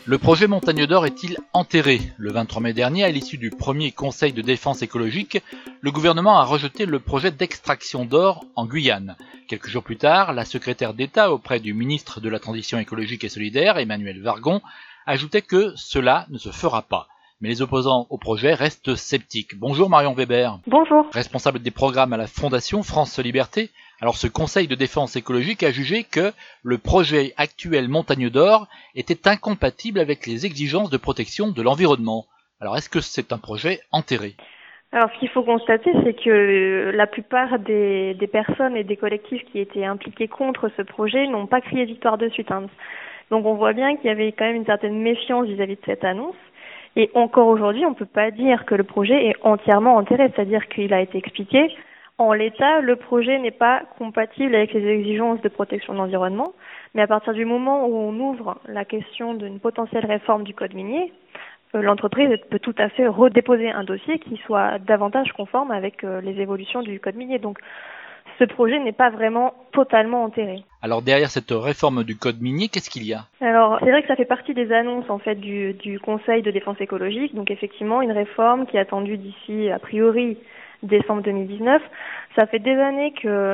Le projet Montagne d'Or est-il enterré? Le 23 mai dernier, à l'issue du premier Conseil de défense écologique, le gouvernement a rejeté le projet d'extraction d'or en Guyane. Quelques jours plus tard, la secrétaire d'État auprès du ministre de la Transition écologique et solidaire, Emmanuel Vargon, ajoutait que cela ne se fera pas. Mais les opposants au projet restent sceptiques. Bonjour Marion Weber. Bonjour. Responsable des programmes à la Fondation France Liberté. Alors ce Conseil de défense écologique a jugé que le projet actuel Montagne d'Or était incompatible avec les exigences de protection de l'environnement. Alors est-ce que c'est un projet enterré ? Alors, ce qu'il faut constater, c'est que la plupart des personnes et des collectifs qui étaient impliqués contre ce projet n'ont pas crié victoire de suite. Donc, on voit bien qu'il y avait quand même une certaine méfiance vis-à-vis de cette annonce. Et encore aujourd'hui, on ne peut pas dire que le projet est entièrement enterré, c'est-à-dire qu'il a été expliqué. En l'état, le projet n'est pas compatible avec les exigences de protection de l'environnement, mais à partir du moment où on ouvre la question d'une potentielle réforme du code minier, l'entreprise peut tout à fait redéposer un dossier qui soit davantage conforme avec les évolutions du code minier. Donc, ce projet n'est pas vraiment totalement enterré. Alors derrière cette réforme du code minier, qu'est-ce qu'il y a ? Alors, c'est vrai que ça fait partie des annonces en fait du Conseil de défense écologique. Donc, effectivement, une réforme qui est attendue d'ici, a priori, décembre 2019. Ça fait des années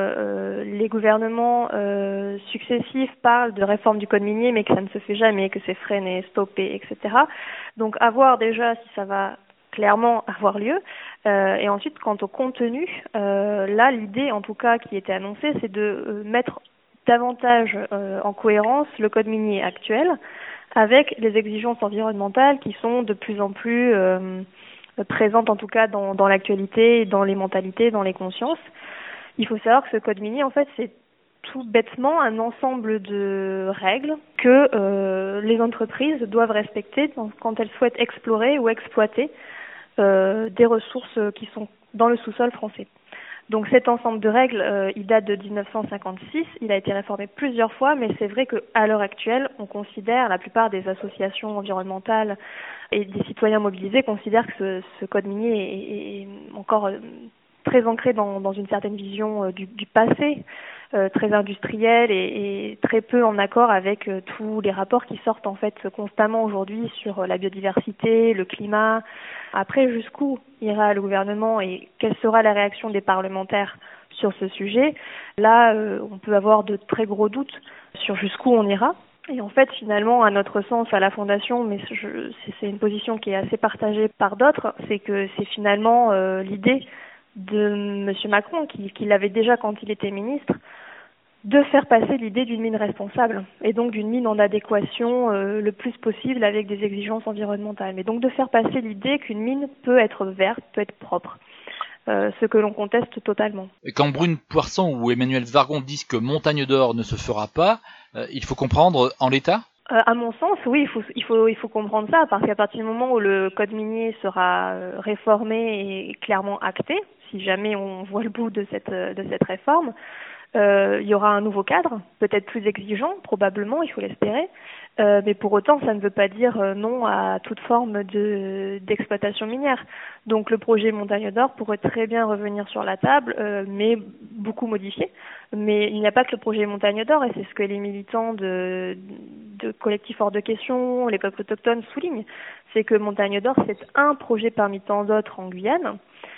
que les gouvernements successifs parlent de réforme du code minier, mais que ça ne se fait jamais, que c'est freiné, stoppé, etc. Donc, à voir déjà si ça va clairement avoir lieu. Et ensuite, quant au contenu, là, l'idée, en tout cas, qui était annoncée, c'est de mettre davantage en cohérence le code minier actuel avec les exigences environnementales qui sont de plus en plus présente en tout cas dans l'actualité, dans les mentalités, dans les consciences. Il faut savoir que ce code minier, en fait, c'est tout bêtement un ensemble de règles que les entreprises doivent respecter quand elles souhaitent explorer ou exploiter des ressources qui sont dans le sous-sol français. Donc cet ensemble de règles, il date de 1956, il a été réformé plusieurs fois, mais c'est vrai qu'à l'heure actuelle, on considère, la plupart des associations environnementales et des citoyens mobilisés considèrent que ce code minier est encore très ancré dans une certaine vision du passé, très industrielle et très peu en accord avec tous les rapports qui sortent en fait constamment aujourd'hui sur la biodiversité, le climat. Après, jusqu'où ira le gouvernement et quelle sera la réaction des parlementaires sur ce sujet? Là, on peut avoir de très gros doutes sur jusqu'où on ira. Et en fait, finalement, à notre sens, à la Fondation, mais c'est une position qui est assez partagée par d'autres, c'est que c'est finalement l'idée de M. Macron, qui l'avait déjà quand il était ministre, de faire passer l'idée d'une mine responsable et donc d'une mine en adéquation le plus possible avec des exigences environnementales. Mais donc de faire passer l'idée qu'une mine peut être verte, peut être propre. Ce que l'on conteste totalement. Et quand Brune Poirson ou Emmanuel Vargon disent que Montagne d'Or ne se fera pas, il faut comprendre en l'état ? À mon sens, oui, il faut comprendre ça, parce qu'à partir du moment où le code minier sera réformé et clairement acté, si jamais on voit le bout de cette réforme, il y aura un nouveau cadre, peut-être plus exigeant, probablement, il faut l'espérer, mais pour autant, ça ne veut pas dire non à toute forme d'exploitation minière. Donc le projet Montagne d'Or pourrait très bien revenir sur la table, mais beaucoup modifié. Mais il n'y a pas que le projet Montagne d'Or, et c'est ce que les militants de collectifs hors de question, les peuples autochtones soulignent, c'est que Montagne d'Or, c'est un projet parmi tant d'autres en Guyane.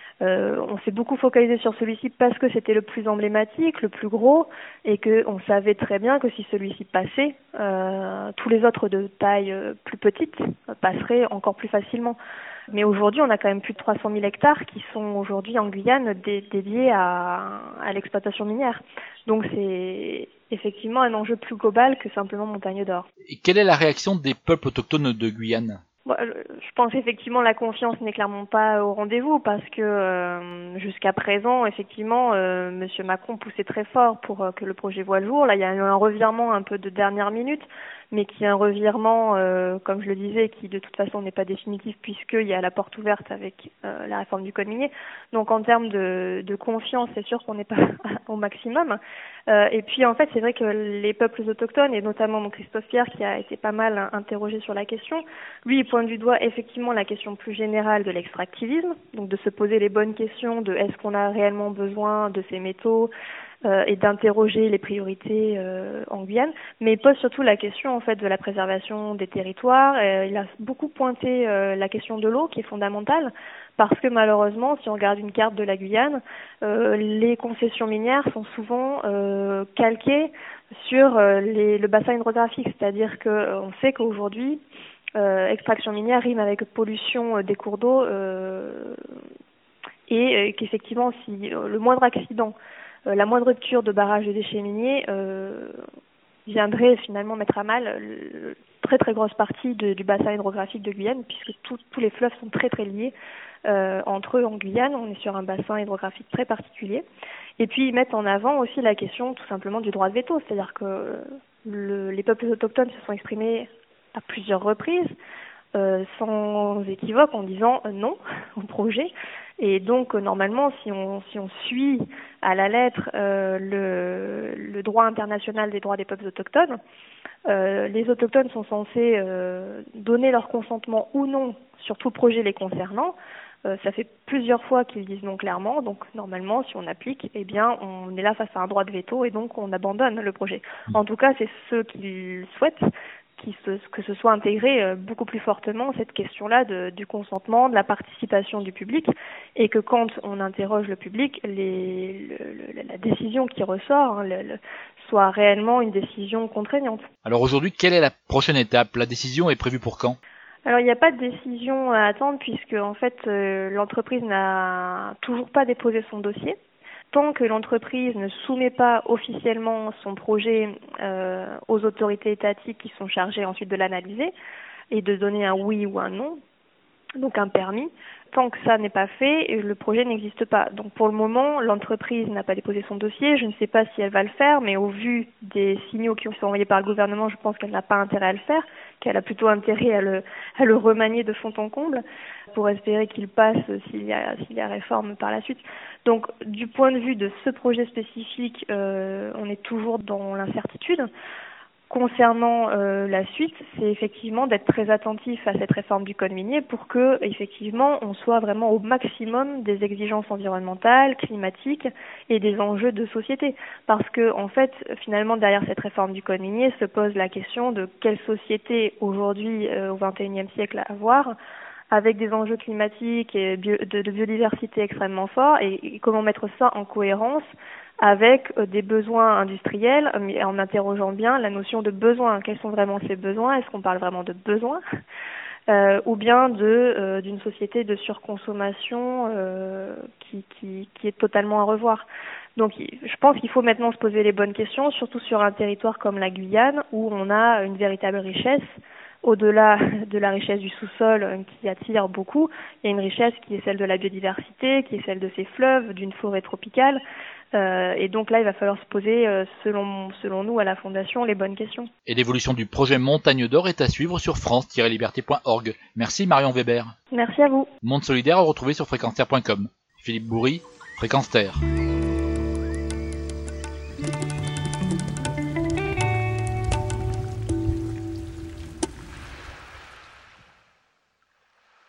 On s'est beaucoup focalisé sur celui-ci parce que c'était le plus emblématique, le plus gros, et qu'on savait très bien que si celui-ci passait, tous les autres de taille plus petite passeraient encore plus facilement. Mais aujourd'hui, on a quand même plus de 300 000 hectares qui sont aujourd'hui en Guyane dédiés à l'exploitation minière. Donc c'est effectivement un enjeu plus global que simplement Montagne d'Or. Et quelle est la réaction des peuples autochtones de Guyane ? Bon, je pense effectivement la confiance n'est clairement pas au rendez-vous parce que jusqu'à présent, effectivement, M. Macron poussait très fort pour que le projet voie le jour. Là, il y a eu un revirement un peu de dernière minute, mais qui est un revirement, comme je le disais, qui de toute façon n'est pas définitif puisqu'il y a la porte ouverte avec la réforme du code minier. Donc en termes de confiance, c'est sûr qu'on n'est pas au maximum. Et puis en fait, c'est vrai que les peuples autochtones, et notamment Christophe Pierre qui a été pas mal interrogé sur la question, lui il pointe du doigt effectivement la question plus générale de l'extractivisme, donc de se poser les bonnes questions de est-ce qu'on a réellement besoin de ces métaux, et d'interroger les priorités en Guyane, mais il pose surtout la question en fait de la préservation des territoires. Il a beaucoup pointé la question de l'eau qui est fondamentale parce que malheureusement, si on regarde une carte de la Guyane, les concessions minières sont souvent calquées sur le bassin hydrographique, c'est-à-dire que on sait qu'aujourd'hui extraction minière rime avec pollution des cours d'eau et qu'effectivement si le moindre accident, la moindre rupture de barrage de déchets miniers viendrait finalement mettre à mal très très grosse partie du bassin hydrographique de Guyane, puisque tous les fleuves sont très très liés entre eux en Guyane. On est sur un bassin hydrographique très particulier. Et puis ils mettent en avant aussi la question tout simplement du droit de veto, c'est-à-dire que les peuples autochtones se sont exprimés à plusieurs reprises, sans équivoque, en disant non au projet. Et donc normalement, si on suit à la lettre le droit international des droits des peuples autochtones, les autochtones sont censés donner leur consentement ou non sur tout projet les concernant. Ça fait plusieurs fois qu'ils disent non clairement, donc normalement, si on applique, eh bien, on est là face à un droit de veto et donc on abandonne le projet. En tout cas, c'est ceux qui souhaitent que ce soit intégré beaucoup plus fortement cette question-là du consentement, de la participation du public, et que quand on interroge le public, la décision qui ressort soit réellement une décision contraignante. Alors aujourd'hui, quelle est la prochaine étape? La décision est prévue pour quand? Alors il n'y a pas de décision à attendre puisque en fait l'entreprise n'a toujours pas déposé son dossier. Tant que l'entreprise ne soumet pas officiellement son projet aux autorités étatiques qui sont chargées ensuite de l'analyser et de donner un oui ou un non, donc un permis, tant que ça n'est pas fait, le projet n'existe pas. Donc pour le moment, l'entreprise n'a pas déposé son dossier. Je ne sais pas si elle va le faire, mais au vu des signaux qui sont envoyés par le gouvernement, je pense qu'elle n'a pas intérêt à le faire, qu'elle a plutôt intérêt à le remanier de fond en comble pour espérer qu'il passe s'il y a réforme par la suite. Donc du point de vue de ce projet spécifique, on est toujours dans l'incertitude. Concernant la suite, c'est effectivement d'être très attentif à cette réforme du code minier pour que, effectivement, on soit vraiment au maximum des exigences environnementales, climatiques et des enjeux de société. Parce que, en fait, finalement, derrière cette réforme du code minier se pose la question de quelle société aujourd'hui, au XXIe siècle, avoir, avec des enjeux climatiques et de biodiversité extrêmement forts, et comment mettre ça en cohérence avec des besoins industriels, mais en interrogeant bien la notion de besoin. Quels sont vraiment ces besoins? Est-ce qu'on parle vraiment de besoins ou bien d'une société de surconsommation qui est totalement à revoir? Donc je pense qu'il faut maintenant se poser les bonnes questions, surtout sur un territoire comme la Guyane, où on a une véritable richesse. Au-delà de la richesse du sous-sol qui attire beaucoup, il y a une richesse qui est celle de la biodiversité, qui est celle de ses fleuves, d'une forêt tropicale. Et donc là, il va falloir se poser, selon nous, à la Fondation, les bonnes questions. Et l'évolution du projet Montagne d'Or est à suivre sur france-liberté.org. Merci Marion Weber. Merci à vous. Monde solidaire à retrouver sur fréquenceterre.com. Philippe Bourry, Fréquence Terre.